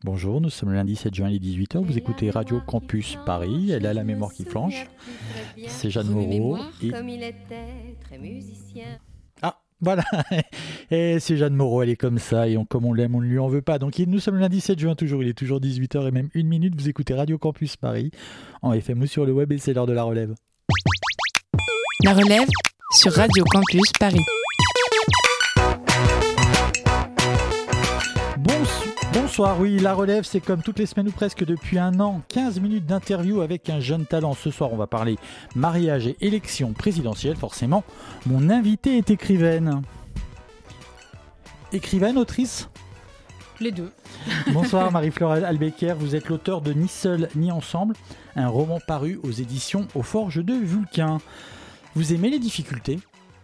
Bonjour, nous sommes le lundi 7 juin, il est 18h, vous écoutez Radio Campus Paris, elle a la mémoire qui flanche, c'est Jeanne Moreau et... Ah, voilà, et c'est Jeanne Moreau, elle est comme ça, et comme on l'aime, on ne lui en veut pas. Donc nous sommes le lundi 7 juin toujours, il est toujours 18h et même 1 minute, vous écoutez Radio Campus Paris, en FM ou sur le web, et c'est l'heure de la relève. La relève sur Radio Campus Paris. Bonsoir, oui, la relève, c'est comme toutes les semaines ou presque depuis un an, 15 minutes d'interview avec un jeune talent. Ce soir, on va parler mariage et élection présidentielle, forcément. Mon invité est écrivaine. Écrivaine, autrice ? Les deux. Bonsoir Marie-Flore Albecker, vous êtes l'auteur de Ni seul ni ensemble, un roman paru aux éditions Aux Forges de Vulcain. Vous aimez les difficultés ?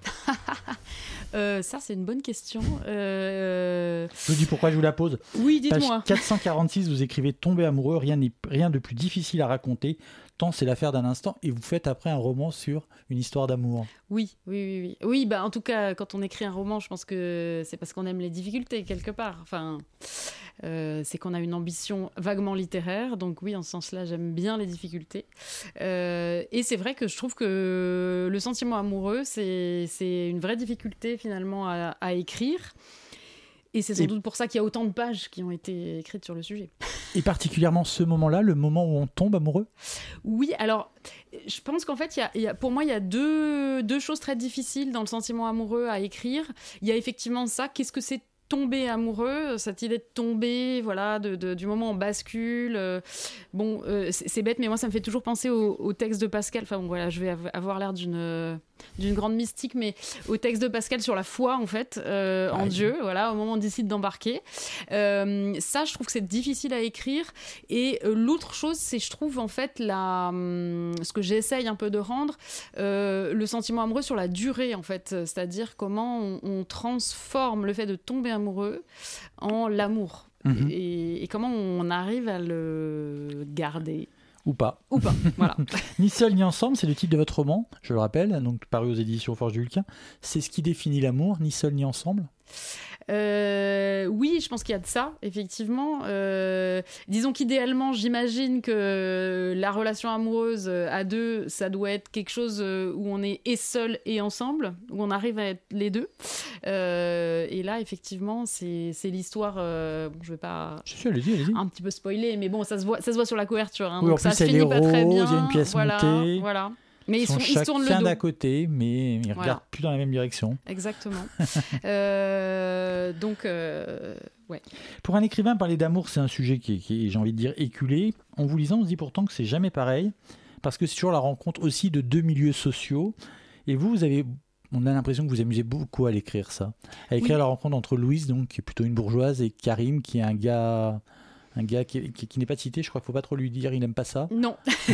Ça, c'est une bonne question. Je vous dis pourquoi je vous la pose. Oui, dites-moi. Page 446, vous écrivez « Tomber amoureux, rien de plus difficile à raconter, tant c'est l'affaire d'un instant » et vous faites après un roman sur une histoire d'amour. Oui. Oui, bah, en tout cas, quand on écrit un roman, je pense que c'est parce qu'on aime les difficultés, quelque part. Enfin, c'est qu'on a une ambition vaguement littéraire. Donc oui, en ce sens-là, j'aime bien les difficultés. Et c'est vrai que je trouve que le sentiment amoureux, c'est une vraie difficulté, finalement, à écrire. Et c'est sans doute pour ça qu'il y a autant de pages qui ont été écrites sur le sujet. Et particulièrement ce moment-là, le moment où on tombe amoureux ? Oui, alors, je pense qu'en fait, pour moi, il y a deux choses très difficiles dans le sentiment amoureux à écrire. Il y a effectivement ça, qu'est-ce que c'est tomber amoureux, cette idée de tomber, voilà, du moment où on bascule. C'est bête, mais moi, ça me fait toujours penser au texte de Pascal. Enfin, bon, voilà, je vais avoir l'air d'une grande mystique, mais au texte de Pascal sur la foi, en fait, en Dieu, voilà, au moment où on décide d'embarquer. Ça, je trouve que c'est difficile à écrire. Et l'autre chose, c'est, je trouve, en fait, ce que j'essaye un peu de rendre, le sentiment amoureux sur la durée, en fait. C'est-à-dire comment on transforme le fait de tomber amoureux en l'amour. Et comment on arrive à le garder. Ou pas, voilà. Ni seul ni ensemble, c'est le titre de votre roman, je le rappelle, donc paru aux éditions Forges du Vulcain. C'est ce qui définit l'amour, ni seul ni ensemble ? Oui, je pense qu'il y a de ça, effectivement. Disons qu'idéalement, j'imagine que la relation amoureuse à deux, ça doit être quelque chose où on est et seul et ensemble, où on arrive à être les deux. Et là, effectivement, c'est l'histoire. Je vais pas allez-y. Un petit peu spoiler, mais bon, ça se voit sur la couverture. Hein, oui, donc en plus, ça se finit pas très bien. Il y a une pièce montée. Voilà. Mais ils se tournent le chacun dos. d'à côté, mais ils ne regardent plus dans la même direction. Exactement. Ouais. Pour un écrivain, parler d'amour, c'est un sujet qui est, j'ai envie de dire, éculé. En vous lisant, on se dit pourtant que c'est jamais pareil, parce que c'est toujours la rencontre aussi de deux milieux sociaux. Et on a l'impression que vous amusez beaucoup à l'écrire, ça. À écrire la rencontre entre Louise, donc, qui est plutôt une bourgeoise, et Karim, qui est un gars qui n'est pas cité, je crois qu'il ne faut pas trop lui dire, il n'aime pas ça. Non.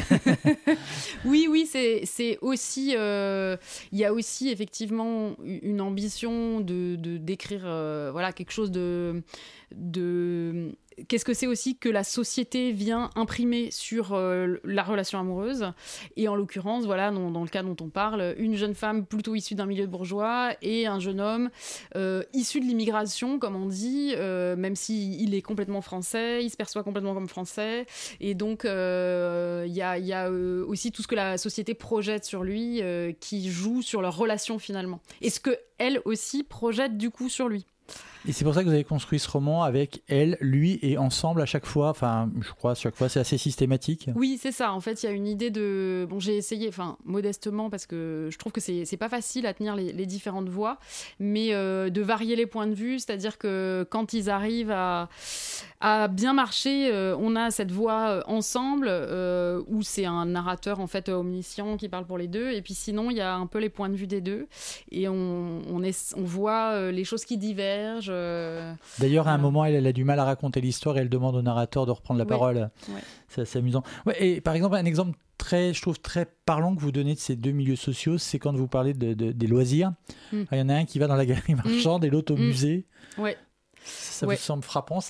Oui, c'est aussi... Il y a aussi effectivement une ambition d'écrire quelque chose de qu'est-ce que c'est aussi que la société vient imprimer sur la relation amoureuse. Et en l'occurrence, voilà, dans le cas dont on parle, une jeune femme plutôt issue d'un milieu bourgeois et un jeune homme issu de l'immigration, comme on dit, même s'il est complètement français, il se perçoit complètement comme français. Et donc, il y a aussi tout ce que la société projette sur lui qui joue sur leur relation finalement. Et ce qu'elle aussi projette du coup sur lui. Et c'est pour ça que vous avez construit ce roman avec elle, lui et ensemble à chaque fois. Enfin, je crois à chaque fois, c'est assez systématique. Oui, c'est ça. En fait, il y a une idée de... Bon, j'ai essayé, modestement, parce que je trouve que c'est pas facile à tenir les différentes voix, mais de varier les points de vue, c'est-à-dire que quand ils arrivent à bien marcher, on a cette voix ensemble, où c'est un narrateur, en fait, omniscient qui parle pour les deux, et puis sinon, il y a un peu les points de vue des deux, et on voit les choses qui divergent. D'ailleurs, à un moment, elle a du mal à raconter l'histoire et elle demande au narrateur de reprendre la parole. Ouais. C'est assez amusant. Ouais, et par exemple, un exemple je trouve très parlant que vous donnez de ces deux milieux sociaux, c'est quand vous parlez des loisirs. Il y en a un qui va dans la galerie marchande et l'autre au musée. Ouais. Ça vous semble frappant, ça ?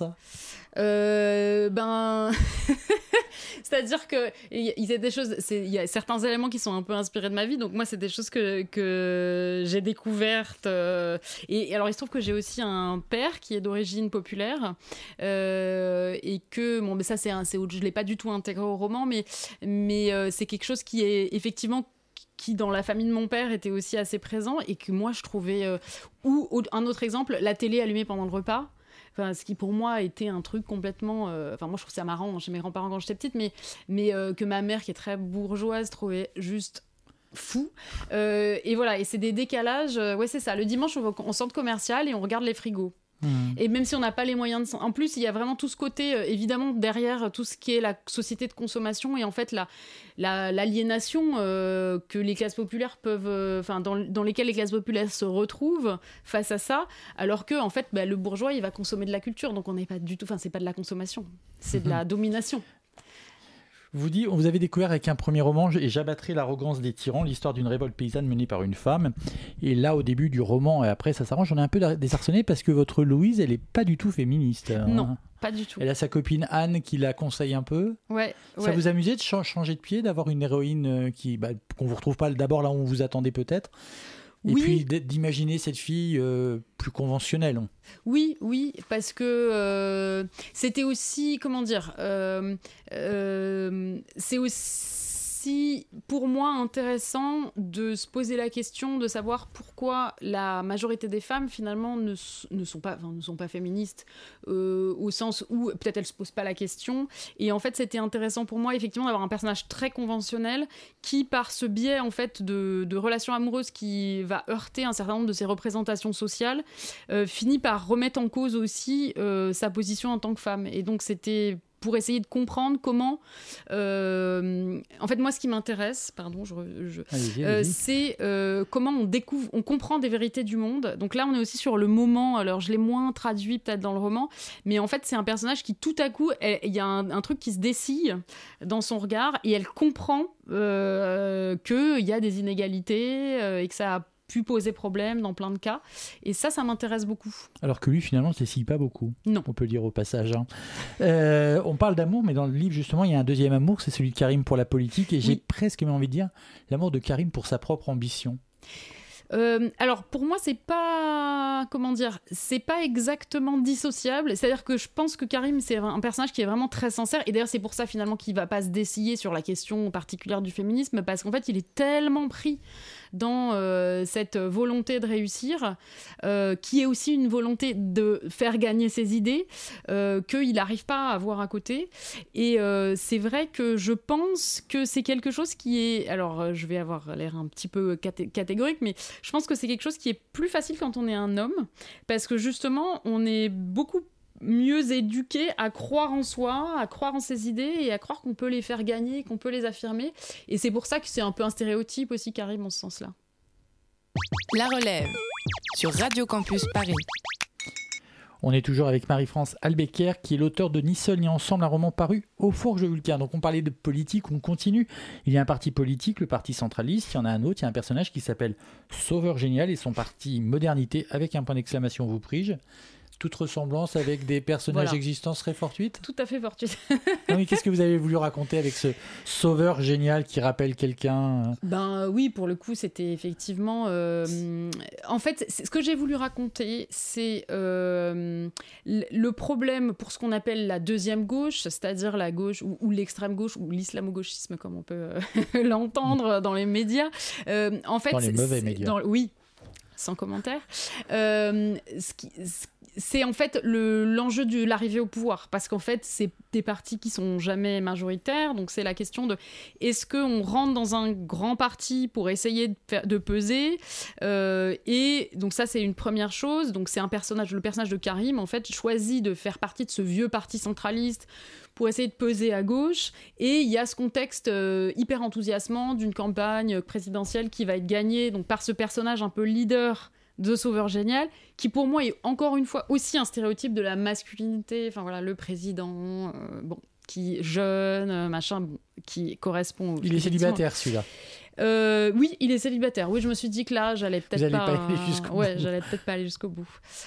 C'est-à-dire que il y a des choses, il y a certains éléments qui sont un peu inspirés de ma vie, donc moi c'est des choses que j'ai découvertes, et alors il se trouve que j'ai aussi un père qui est d'origine populaire, et que bon, mais ça c'est autre, je l'ai pas du tout intégré au roman, mais c'est quelque chose qui est effectivement qui dans la famille de mon père était aussi assez présent, et que moi je trouvais ou un autre exemple, la télé allumée pendant le repas. Enfin, ce qui pour moi était un truc complètement... Enfin, moi je trouve ça marrant chez mes grands-parents quand j'étais petite, mais que ma mère qui est très bourgeoise trouvait juste fou. Et voilà, et c'est des décalages. Ouais, c'est ça. Le dimanche, on va en centre commercial et on regarde les frigos. Et même si on n'a pas les moyens de... En plus, il y a vraiment tout ce côté, évidemment, derrière tout ce qui est la société de consommation et en fait l'aliénation que les classes populaires peuvent... dans lesquelles les classes populaires se retrouvent face à ça, alors que, en fait, le bourgeois, il va consommer de la culture, donc on n'est pas du tout... Enfin, c'est pas de la consommation, c'est de la domination. Vous avez découvert avec un premier roman, et j'abattrai l'arrogance des tyrans, l'histoire d'une révolte paysanne menée par une femme. Et là, au début du roman, et après, ça s'arrange, j'en ai un peu désarçonné parce que votre Louise, elle n'est pas du tout féministe. Non, pas du tout. Elle a sa copine Anne qui la conseille un peu. Ouais. Ça vous amusait de changer de pied, d'avoir une héroïne qu'on ne vous retrouve pas d'abord là où on vous attendait peut-être? Et puis d'imaginer cette fille plus conventionnelle. Oui, parce que c'était aussi, comment dire, c'est aussi pour moi intéressant de se poser la question de savoir pourquoi la majorité des femmes finalement ne sont pas féministes, au sens où peut-être elles se posent pas la question. Et en fait, c'était intéressant pour moi effectivement d'avoir un personnage très conventionnel qui, par ce biais en fait de relations amoureuses qui va heurter un certain nombre de ses représentations sociales, finit par remettre en cause aussi sa position en tant que femme. Et donc c'était pour essayer de comprendre comment... en fait, moi, ce qui m'intéresse, c'est comment on comprend des vérités du monde. Donc là, on est aussi sur le moment. Alors, je l'ai moins traduit peut-être dans le roman, mais en fait, c'est un personnage qui, tout à coup, il y a un truc qui se dessille dans son regard et elle comprend qu'il y a des inégalités et que ça a pu poser problème dans plein de cas. Et ça m'intéresse beaucoup. Alors que lui, finalement, ne s'essille pas beaucoup. Non. On peut le dire au passage. On parle d'amour, mais dans le livre, justement, il y a un deuxième amour, c'est celui de Karim pour la politique. Et j'ai presque envie de dire l'amour de Karim pour sa propre ambition. Alors pour moi c'est pas exactement dissociable, c'est-à-dire que je pense que Karim c'est un personnage qui est vraiment très sincère, et d'ailleurs c'est pour ça finalement qu'il va pas se dessiller sur la question particulière du féminisme, parce qu'en fait il est tellement pris dans cette volonté de réussir, qui est aussi une volonté de faire gagner ses idées, qu'il n'arrive pas à voir à côté. Et c'est vrai que je pense que c'est quelque chose qui est... Alors, je vais avoir l'air un petit peu catégorique, mais je pense que c'est quelque chose qui est plus facile quand on est un homme, parce que justement, on est beaucoup mieux éduqué à croire en soi, à croire en ses idées et à croire qu'on peut les faire gagner, qu'on peut les affirmer. Et c'est pour ça que c'est un peu un stéréotype aussi, Karim, en ce sens-là. La relève sur Radio Campus Paris. On est toujours avec Marie-France Albecker, qui est l'auteur de Ni seul ni ensemble, un roman paru au Fourges Vulcain. Donc on parlait de politique, on continue. Il y a un parti politique, le parti centraliste, il y en a un autre, il y a un personnage qui s'appelle Sauveur Génial et son parti Modernité, avec un point d'exclamation, vous prie-je. Toute ressemblance avec des personnages existants serait fortuite ? Tout à fait fortuite. Non, mais qu'est-ce que vous avez voulu raconter avec ce sauveur génial qui rappelle quelqu'un ? Oui, pour le coup, c'était effectivement... En fait, ce que j'ai voulu raconter, c'est le problème pour ce qu'on appelle la deuxième gauche, c'est-à-dire la gauche ou l'extrême gauche ou l'islamo-gauchisme, comme on peut l'entendre dans les médias. En fait, dans les mauvais médias. Oui, sans commentaire. C'est en fait l'enjeu de l'arrivée au pouvoir, parce qu'en fait c'est des partis qui sont jamais majoritaires, donc c'est la question de est-ce qu'on rentre dans un grand parti pour essayer de peser, et donc ça c'est une première chose. Donc c'est le personnage de Karim en fait choisit de faire partie de ce vieux parti centraliste pour essayer de peser à gauche, et il y a ce contexte hyper enthousiasmant d'une campagne présidentielle qui va être gagnée donc par ce personnage un peu leader de Sauveur Génial, qui pour moi est encore une fois aussi un stéréotype de la masculinité, enfin voilà, le président, qui jeune, machin, qui correspond... Il est célibataire celui-là. Oui, il est célibataire. Oui, je me suis dit que là, j'allais peut-être j'allais peut-être pas aller jusqu'au bout.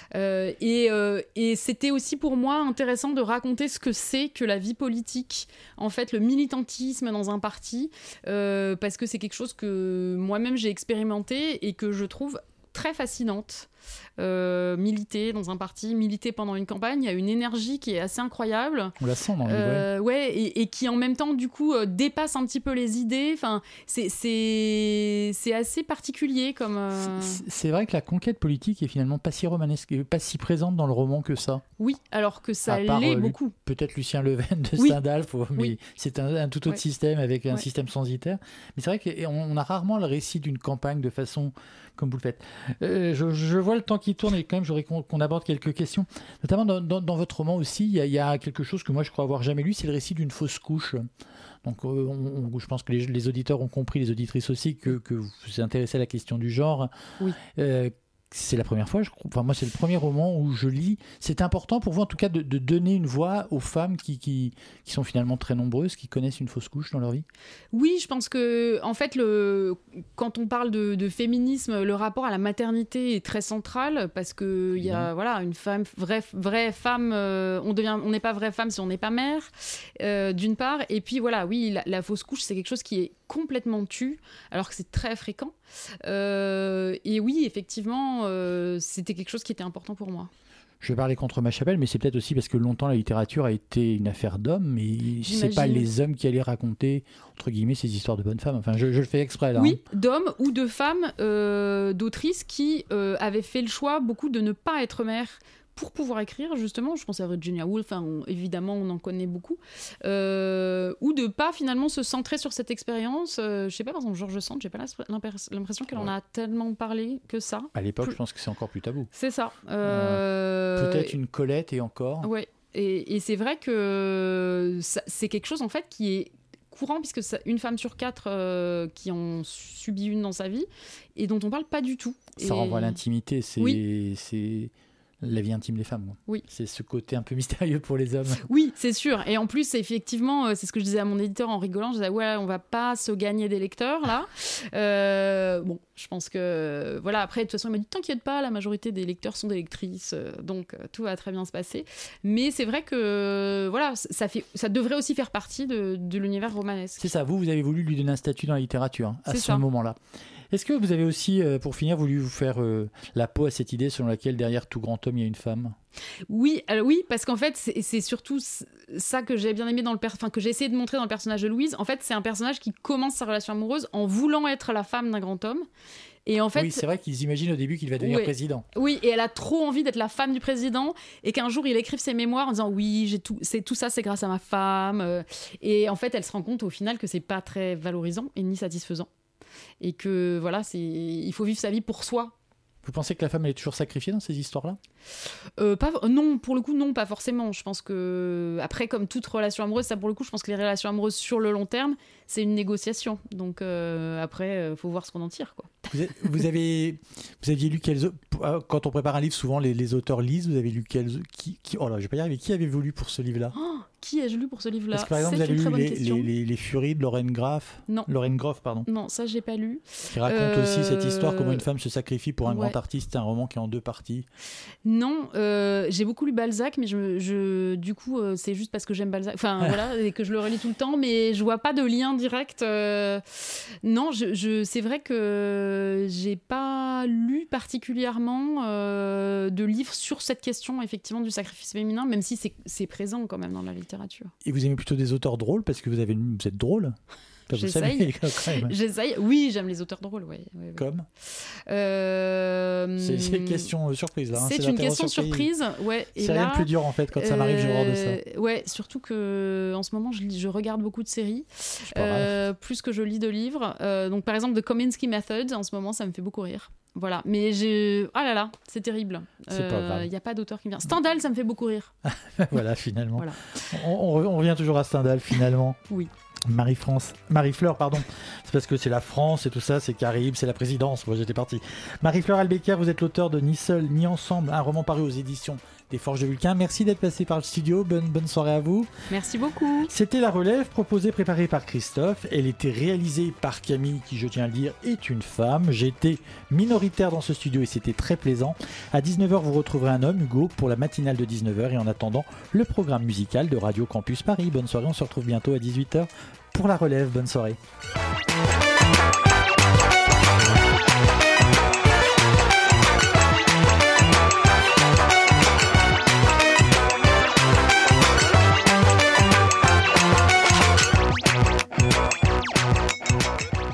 Et c'était aussi pour moi intéressant de raconter ce que c'est que la vie politique, en fait, le militantisme dans un parti, parce que c'est quelque chose que moi-même j'ai expérimenté et que je trouve très fascinante. Militer dans un parti, militer pendant une campagne, il y a une énergie qui est assez incroyable. On la sent dans le livre. Ouais, et qui en même temps du coup dépasse un petit peu les idées. Enfin, c'est assez particulier comme. C'est vrai que la conquête politique est finalement pas si romanesque, pas si présente dans le roman que ça. Oui, alors que ça l'est beaucoup. Peut-être Lucien Leven de Stendhal, mais c'est un tout autre système avec un système censitaire. Mais c'est vrai qu'on a rarement le récit d'une campagne de façon comme vous le faites. Je vois le temps qui tourne et quand même j'aurais qu'on aborde quelques questions. Notamment dans votre roman aussi, il y a quelque chose que moi je crois avoir jamais lu, c'est le récit d'une fausse couche. Donc je pense que les auditeurs ont compris, les auditrices aussi, que vous vous intéressez à la question du genre. Oui. C'est la première fois, je crois. Enfin, moi, c'est le premier roman où je lis. C'est important pour vous, en tout cas, de donner une voix aux femmes qui sont finalement très nombreuses, qui connaissent une fausse couche dans leur vie. Oui, je pense que, en fait, quand on parle de féminisme, le rapport à la maternité est très central parce que il y a une femme, vraie femme. On n'est pas vraie femme si on n'est pas mère, d'une part. Et puis la fausse couche, c'est quelque chose qui est complètement tue, alors que c'est très fréquent. Et oui, effectivement, c'était quelque chose qui était important pour moi. Je vais parler contre ma chapelle, mais c'est peut-être aussi parce que longtemps la littérature a été une affaire d'hommes, mais c'est pas les hommes qui allaient raconter, entre guillemets, ces histoires de bonnes femmes. Enfin, je le fais exprès là. Oui, d'hommes ou de femmes, d'autrices qui avaient fait le choix beaucoup de ne pas être mères pour pouvoir écrire, justement. Je pense à Virginia Woolf, évidemment, on en connaît beaucoup. Ou de pas, finalement, se centrer sur cette expérience. Je sais pas, par exemple, George Sand, j'ai pas l'impression qu'elle en a tellement parlé que ça. À l'époque, je pense que c'est encore plus tabou. C'est ça. Peut-être une Colette et encore. Ouais. Et c'est vrai que c'est quelque chose, en fait, qui est courant, puisque c'est une femme sur 4 qui en subit une dans sa vie, et dont on parle pas du tout. Ça renvoie à l'intimité, c'est la vie intime des femmes. Oui. C'est ce côté un peu mystérieux pour les hommes. Oui, c'est sûr. Et en plus, effectivement, c'est ce que je disais à mon éditeur en rigolant. Je disais, on va pas se gagner des lecteurs, là. Bon, je pense que... Voilà, après, de toute façon, il m'a dit, t'inquiète pas, la majorité des lecteurs sont des lectrices, donc tout va très bien se passer. Mais c'est vrai que, ça devrait aussi faire partie de l'univers romanesque. C'est ça, vous avez voulu lui donner un statut dans la littérature, à ce moment-là. Est-ce que vous avez aussi, pour finir, voulu vous faire la peau à cette idée selon laquelle derrière tout grand homme, il y a une femme ? Oui, parce qu'en fait, c'est surtout ça que j'ai bien aimé que j'ai essayé de montrer dans le personnage de Louise. En fait, c'est un personnage qui commence sa relation amoureuse en voulant être la femme d'un grand homme. Et en fait, oui, c'est vrai qu'ils imaginent au début qu'il va devenir président. Oui, et elle a trop envie d'être la femme du président, et qu'un jour il écrive ses mémoires en disant oui, tout ça, c'est grâce à ma femme. Et en fait, elle se rend compte au final que c'est pas très valorisant et ni satisfaisant. Et que il faut vivre sa vie pour soi. Vous pensez que la femme elle est toujours sacrifiée dans ces histoires-là ? Non, pour le coup, non, pas forcément. Je pense que, après, comme toute relation amoureuse, ça pour le coup, je pense que les relations amoureuses sur le long terme, c'est une négociation. Donc après, faut voir ce qu'on en tire, quoi. Vous aviez lu quand on prépare un livre, souvent les auteurs lisent. Vous avez lu oh là, je vais pas y arriver. Qui avez-vous lu pour ce livre-là ? Qui ai-je lu pour ce livre-là ? Est-ce que par exemple, vous avez lu les Furies de Lauren Groff ? Non. Lauren Groff, pardon. Non, ça, j'ai pas lu. Qui raconte aussi cette histoire, comment une femme se sacrifie pour un grand artiste. C'est un roman qui est en 2 parties. Non, j'ai beaucoup lu Balzac, mais du coup, c'est juste parce que j'aime Balzac. Enfin, et que je le relis tout le temps, mais je vois pas de lien direct. Non, c'est vrai que j'ai pas lu particulièrement de livres sur cette question, effectivement, du sacrifice féminin, même si c'est présent quand même dans la littérature. Et vous aimez plutôt des auteurs drôles parce que vous êtes drôle ? J'essaye. Oui, j'aime les auteurs drôles. Ouais. Comme c'est une question surprise là. C'est une question surprise. Ouais. C'est rien de plus dur en fait quand ça m'arrive, je horreur de ça. Ouais, surtout que en ce moment je regarde beaucoup de séries, plus que je lis de livres. Donc par exemple The Kominsky Method en ce moment, ça me fait beaucoup rire. Voilà, mais oh là là, c'est terrible. C'est pas grave. Il n'y a pas d'auteur qui me vient. Stendhal, ça me fait beaucoup rire. Voilà, finalement. Voilà. On revient toujours à Stendhal, finalement. Oui. Marie-Fleur, pardon. C'est parce que c'est la France et tout ça, c'est Caraïbes, c'est la présidence. Moi, j'étais parti. Marie-Fleur Albecker, vous êtes l'auteur de Ni seul, ni ensemble, un roman paru aux éditions des Forges de Vulcain. Merci d'être passé par le studio. Bonne soirée à vous. Merci beaucoup. C'était La Relève, proposée, préparée par Christophe. Elle était réalisée par Camille, qui, je tiens à le dire, est une femme. J'étais minoritaire dans ce studio et c'était très plaisant. À 19h, vous retrouverez un homme, Hugo, pour la matinale de 19h. Et en attendant, le programme musical de Radio Campus Paris. Bonne soirée, on se retrouve bientôt à 18h pour La Relève. Bonne soirée.